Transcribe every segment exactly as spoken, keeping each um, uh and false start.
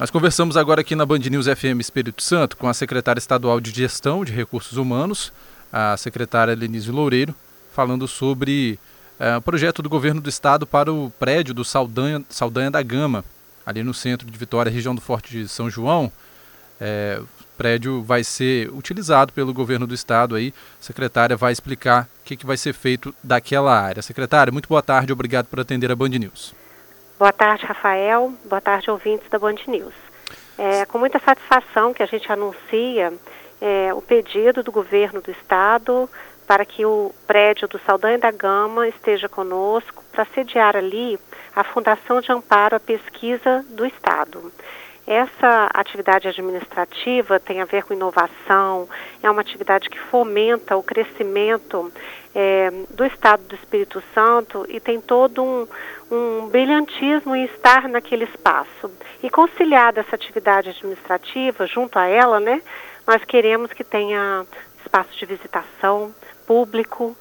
Nós conversamos agora aqui na Band News F M Espírito Santo com a secretária estadual de Gestão de Recursos Humanos, a secretária Lenise Loureiro, falando sobre é, o projeto do governo do estado para o prédio do Saldanha, Saldanha da Gama, ali no centro de Vitória, região do Forte de São João. É, o prédio vai ser utilizado pelo governo do estado aí. A secretária vai explicar o que, que vai ser feito daquela área. Secretária, muito boa tarde, obrigado por atender a Band News. Boa tarde, Rafael. Boa tarde, ouvintes da Band News. É com muita satisfação que a gente anuncia é, o pedido do governo do estado para que o prédio do Saldanha da Gama esteja conosco para sediar ali a Fundação de Amparo à Pesquisa do Estado. Essa atividade administrativa tem a ver com inovação, é uma atividade que fomenta o crescimento é, do Estado do Espírito Santo e tem todo um, um brilhantismo em estar naquele espaço. E conciliada essa atividade administrativa, junto a ela, né, nós queremos que tenha espaço de visitação público,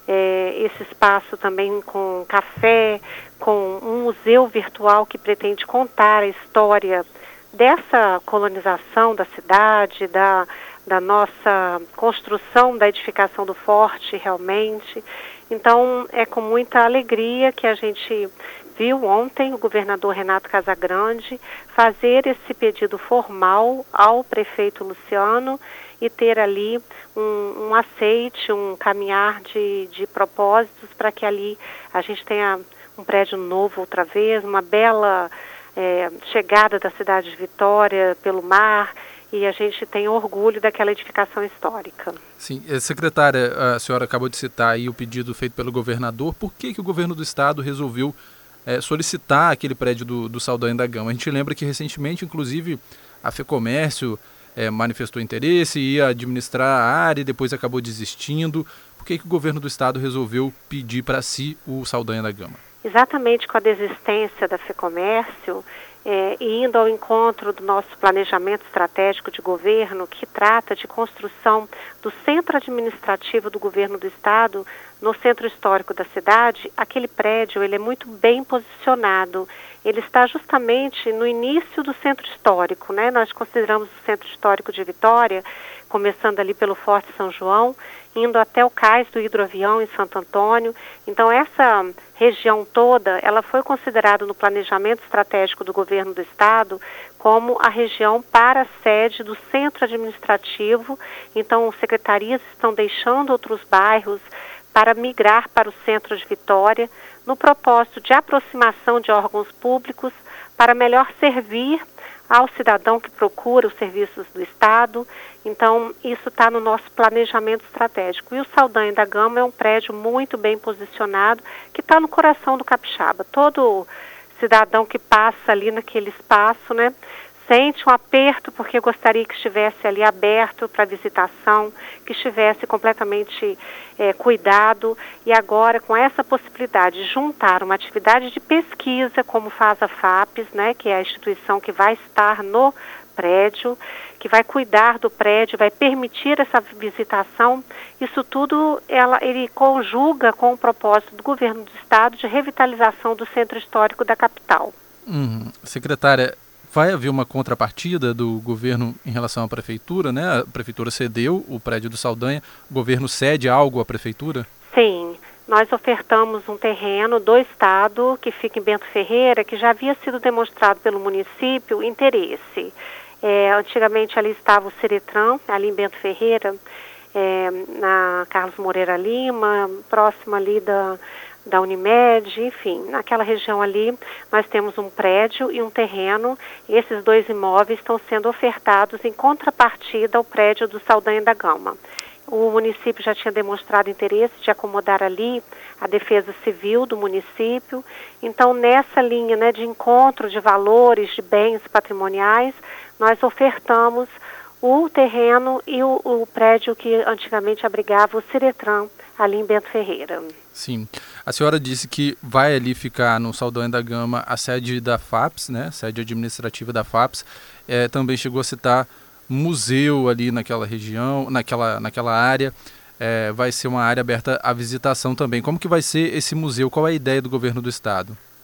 é, esse espaço também com café, com um museu virtual que pretende contar a história dessa colonização da cidade, da, da nossa construção da edificação do forte realmente. Então é com muita alegria que a gente viu ontem o governador Renato Casagrande fazer esse pedido formal ao prefeito Luciano e ter ali um, um aceite, um caminhar de, de propósitos para que ali a gente tenha um prédio novo outra vez, uma bela É, chegada da cidade de Vitória pelo mar, e a gente tem orgulho daquela edificação histórica. Sim, secretária, a senhora acabou de citar aí o pedido feito pelo governador. Por que, que o governo do estado resolveu é, solicitar aquele prédio do, do Saldanha da Gama? A gente lembra que recentemente, inclusive, a FEComércio é, manifestou interesse, ia administrar a área e depois acabou desistindo. Por que, que o governo do estado resolveu pedir para si o Saldanha da Gama? Exatamente com a desistência da FEComércio é, e indo ao encontro do nosso planejamento estratégico de governo, que trata de construção do centro administrativo do governo do estado no centro histórico da cidade, aquele prédio ele é muito bem posicionado. Ele está justamente no início do centro histórico, né? Nós consideramos o centro histórico de Vitória, começando ali pelo Forte São João, indo até o cais do hidroavião em Santo Antônio. Então essa região toda, ela foi considerada no planejamento estratégico do governo do estado como a região para a sede do centro administrativo. Então secretarias estão deixando outros bairros para migrar para o centro de Vitória, no propósito de aproximação de órgãos públicos para melhor servir ao cidadão que procura os serviços do estado. Então, isso está no nosso planejamento estratégico. E o Saldanha da Gama é um prédio muito bem posicionado, que está no coração do Capixaba. Todo cidadão que passa ali naquele espaço, né, sente um aperto porque gostaria que estivesse ali aberto para visitação, que estivesse completamente é, cuidado. E agora, com essa possibilidade de juntar uma atividade de pesquisa, como faz a FAPES, né, que é a instituição que vai estar no prédio, que vai cuidar do prédio, vai permitir essa visitação, isso tudo ela, ele conjuga com o propósito do governo do estado de revitalização do centro histórico da capital. Uhum. Secretária, vai haver uma contrapartida do governo em relação à prefeitura, né? A prefeitura cedeu o prédio do Saldanha, o governo cede algo à prefeitura? Sim, nós ofertamos um terreno do estado que fica em Bento Ferreira, que já havia sido demonstrado pelo município interesse. É, antigamente ali estava o Ciretran, ali em Bento Ferreira, é, na Carlos Moreira Lima, próximo ali da, da Unimed, enfim, naquela região ali nós temos um prédio e um terreno. Esses dois imóveis estão sendo ofertados em contrapartida ao prédio do Saldanha da Gama. O município já tinha demonstrado interesse de acomodar ali a defesa civil do município. Então, nessa linha, né, de encontro de valores, de bens patrimoniais, nós ofertamos o terreno e o, o prédio que antigamente abrigava o Ciretran, ali em Bento Ferreira. Sim. A senhora disse que vai ali ficar no Saldanha da Gama a sede da FAPES, né, sede administrativa da FAPES. É, também chegou a citar museu ali naquela região, naquela, naquela área. É, vai ser uma área aberta à visitação também. Como que vai ser esse museu? Qual é a ideia do governo do estado?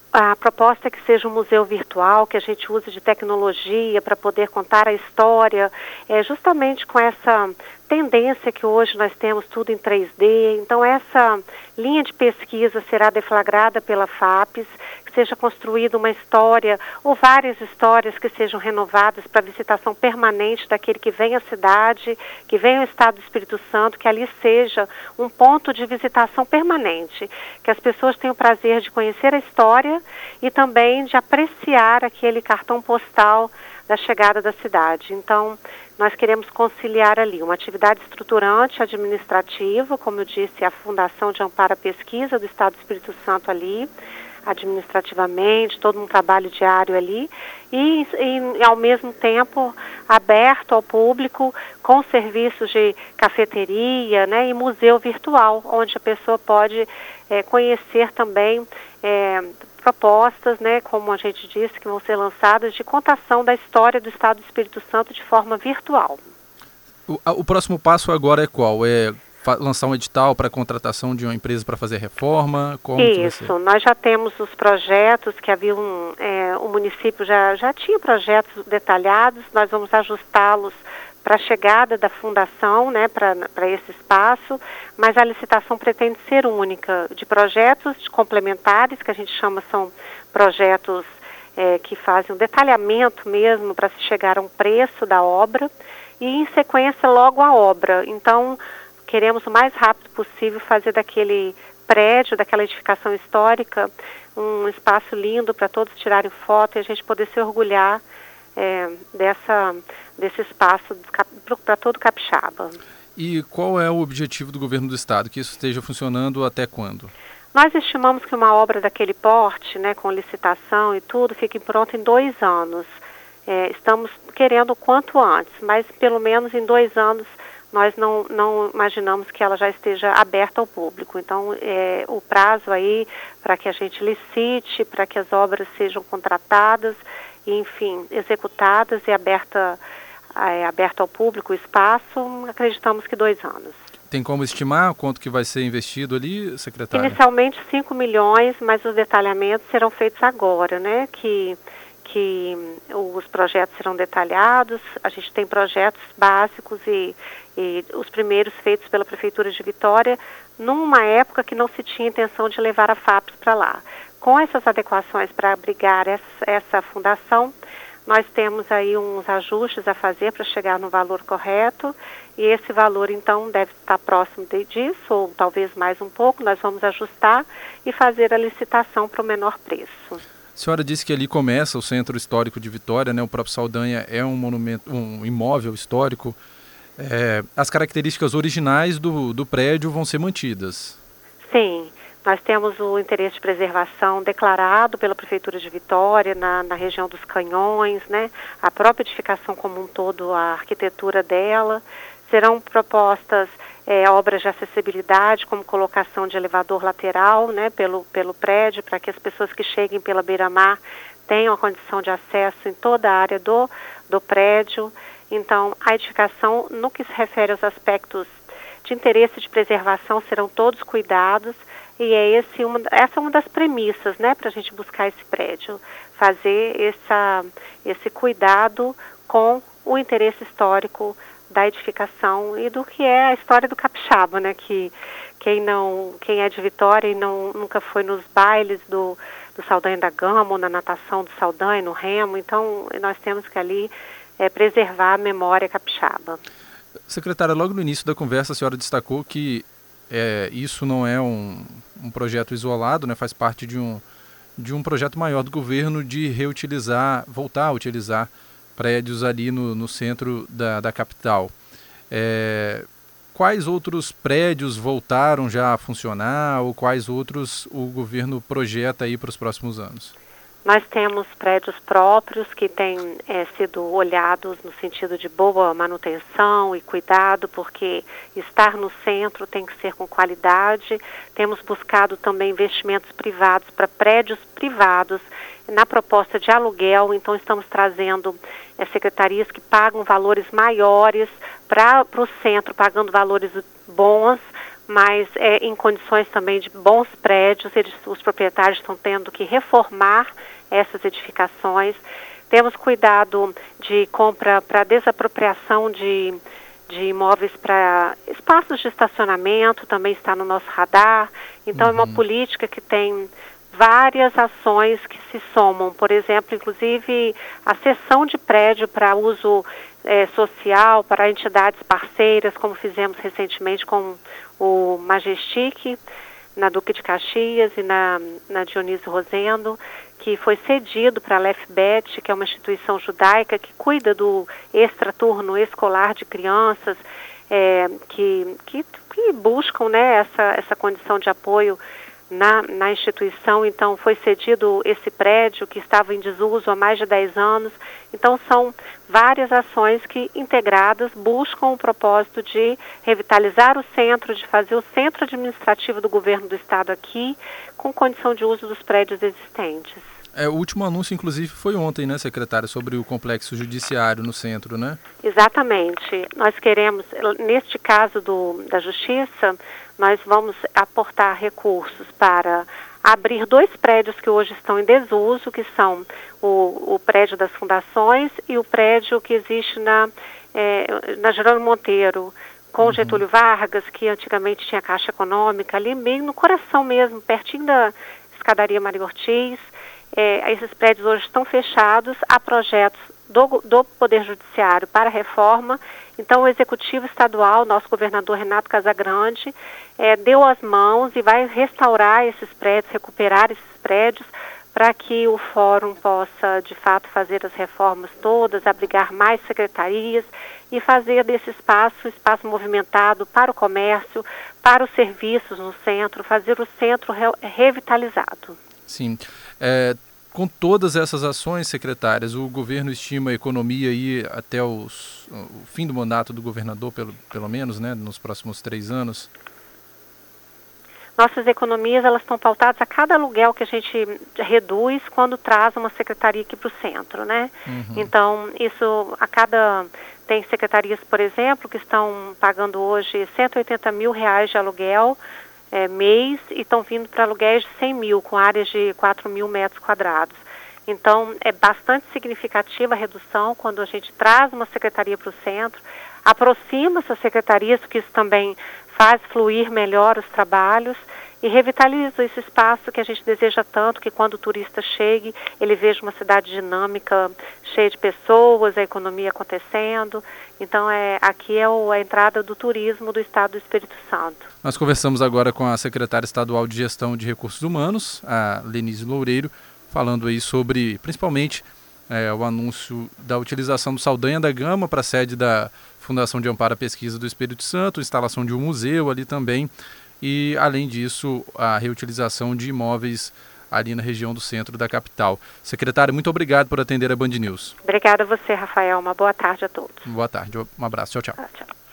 A proposta é que seja um museu virtual, que a gente use de tecnologia para poder contar a história, é, justamente com essa tendência que hoje nós temos tudo em três D. Então, essa linha de pesquisa será deflagrada pela FAPES, que seja construída uma história ou várias histórias que sejam renovadas para visitação permanente daquele que vem à cidade, que vem ao estado do Espírito Santo, que ali seja um ponto de visitação permanente, que as pessoas tenham o prazer de conhecer a história e também de apreciar aquele cartão postal da chegada da cidade. Então, nós queremos conciliar ali uma atividade estruturante administrativa, como eu disse, a Fundação de Amparo à Pesquisa do Estado do Espírito Santo ali, administrativamente, todo um trabalho diário ali, e, e ao mesmo tempo aberto ao público com serviços de cafeteria, né, e museu virtual, onde a pessoa pode é, conhecer também é, propostas, né, como a gente disse, que vão ser lançadas de contação da história do Estado do Espírito Santo de forma virtual. O, o próximo passo agora é qual? É lançar um edital para a contratação de uma empresa para fazer reforma? Como Isso, nós já temos os projetos que havia um, é, o município já, já tinha projetos detalhados, nós vamos ajustá-los para a chegada da fundação, né, para esse espaço, mas a licitação pretende ser única, de projetos complementares, que a gente chama são projetos é, que fazem um detalhamento mesmo para se chegar a um preço da obra, e em sequência logo a obra. Então, queremos o mais rápido possível fazer daquele prédio, daquela edificação histórica, um espaço lindo para todos tirarem foto e a gente poder se orgulhar é, dessa, desse espaço para todo Capixaba. E qual é o objetivo do governo do estado? Que isso esteja funcionando até quando? Nós estimamos que uma obra daquele porte, né, com licitação e tudo, fique pronta em dois anos. É, estamos querendo o quanto antes, mas pelo menos em dois anos nós não, não imaginamos que ela já esteja aberta ao público. Então, é, o prazo aí para que a gente licite, para que as obras sejam contratadas, e, enfim, executadas e aberta, é, aberta ao público o espaço, acreditamos que dois anos. Tem como estimar quanto que vai ser investido ali, secretária? Inicialmente cinco milhões, mas os detalhamentos serão feitos agora, né? Que... que os projetos serão detalhados, a gente tem projetos básicos e, e os primeiros feitos pela Prefeitura de Vitória, numa época que não se tinha intenção de levar a FAPES para lá. Com essas adequações para abrigar essa, essa fundação, nós temos aí uns ajustes a fazer para chegar no valor correto, e esse valor então deve estar próximo de, disso, ou talvez mais um pouco, nós vamos ajustar e fazer a licitação para o menor preço. A senhora disse que ali começa o Centro Histórico de Vitória, né? O próprio Saldanha é um monumento, um imóvel histórico. É, as características originais do, do prédio vão ser mantidas? Sim, nós temos o interesse de preservação declarado pela Prefeitura de Vitória, na, na região dos Canhões, né? A própria edificação como um todo, a arquitetura dela. Serão propostas É, obras de acessibilidade, como colocação de elevador lateral, né, pelo, pelo prédio, para que as pessoas que cheguem pela beira-mar tenham a condição de acesso em toda a área do, do prédio. Então, a edificação, no que se refere aos aspectos de interesse de preservação, serão todos cuidados, e é esse uma, essa é uma das premissas, né, para a gente buscar esse prédio, fazer essa, esse cuidado com o interesse histórico da edificação e do que é a história do Capixaba, né? Que quem não, quem é de Vitória e não, nunca foi nos bailes do, do Saldanha da Gama, ou na natação do Saldanha, no remo, então nós temos que ali é, preservar a memória capixaba. Secretária, logo no início da conversa a senhora destacou que é, isso não é um, um projeto isolado, né? Faz parte de um, de um projeto maior do governo de reutilizar, voltar a utilizar prédios ali no, no centro da, da capital. É, quais outros prédios voltaram já a funcionar ou quais outros o governo projeta aí para os próximos anos? Nós temos prédios próprios que têm é, sido olhados no sentido de boa manutenção e cuidado, porque estar no centro tem que ser com qualidade. Temos buscado também investimentos privados para prédios privados na proposta de aluguel, então estamos trazendo é, secretarias que pagam valores maiores para o centro, pagando valores bons, mas é, em condições também de bons prédios. Eles, os proprietários estão tendo que reformar essas edificações. Temos cuidado de compra para desapropriação de, de imóveis para espaços de estacionamento, também está no nosso radar. Então, uhum. é uma política que tem várias ações que se somam. Por exemplo, inclusive a cessão de prédio para uso é, social, para entidades parceiras, como fizemos recentemente com o Majestic, na Duque de Caxias e na, na Dionísio Rosendo, que foi cedido para a Lefbet, que é uma instituição judaica que cuida do extraturno escolar de crianças é, que, que, que buscam, né, essa, essa condição de apoio na, na instituição. Então, foi cedido esse prédio que estava em desuso há mais de dez anos. Então, são várias ações que, integradas, buscam o propósito de revitalizar o centro, de fazer o centro administrativo do governo do estado aqui, com condição de uso dos prédios existentes. É, o último anúncio, inclusive, foi ontem, né, secretária, sobre o complexo judiciário no centro, né? Exatamente. Nós queremos, neste caso do, da Justiça, nós vamos aportar recursos para abrir dois prédios que hoje estão em desuso, que são o, o prédio das fundações e o prédio que existe na, é, na Jerônimo Monteiro, com uhum. Getúlio Vargas, que antigamente tinha Caixa Econômica, ali meio no coração mesmo, pertinho da escadaria Maria Ortiz. É, esses prédios hoje estão fechados, há projetos do, do Poder Judiciário para reforma. Então, o Executivo Estadual, nosso governador Renato Casagrande, é, deu as mãos e vai restaurar esses prédios, recuperar esses prédios, para que o Fórum possa, de fato, fazer as reformas todas, abrigar mais secretarias e fazer desse espaço um espaço movimentado para o comércio, para os serviços no centro, fazer o centro re- revitalizado. Sim. É, com todas essas ações, secretárias, o governo estima a economia aí até os, o fim do mandato do governador, pelo, pelo menos, né, nos próximos três anos? Nossas economias, elas estão pautadas a cada aluguel que a gente reduz quando traz uma secretaria aqui para o centro, né? Uhum. Então, isso a cada... Tem secretarias, por exemplo, que estão pagando hoje cento e oitenta mil reais de aluguel é, mês e estão vindo para aluguéis de cem mil, com áreas de quatro mil metros quadrados. Então, é bastante significativa a redução quando a gente traz uma secretaria para o centro, aproxima essas secretarias, porque isso também faz fluir melhor os trabalhos e revitaliza esse espaço que a gente deseja tanto, que quando o turista chegue, ele veja uma cidade dinâmica, cheia de pessoas, a economia acontecendo. Então, é, aqui é o, a entrada do turismo do estado do Espírito Santo. Nós conversamos agora com a secretária estadual de Gestão de Recursos Humanos, a Lenise Loureiro, falando aí sobre, principalmente, é, o anúncio da utilização do Saldanha da Gama para a sede da Fundação de Amparo à Pesquisa do Espírito Santo, instalação de um museu ali também, e, além disso, a reutilização de imóveis ali na região do centro da capital. Secretário, muito obrigado por atender a Band News. Obrigada a você, Rafael. Uma boa tarde a todos. Boa tarde. Um abraço. Tchau, tchau. Ah, tchau.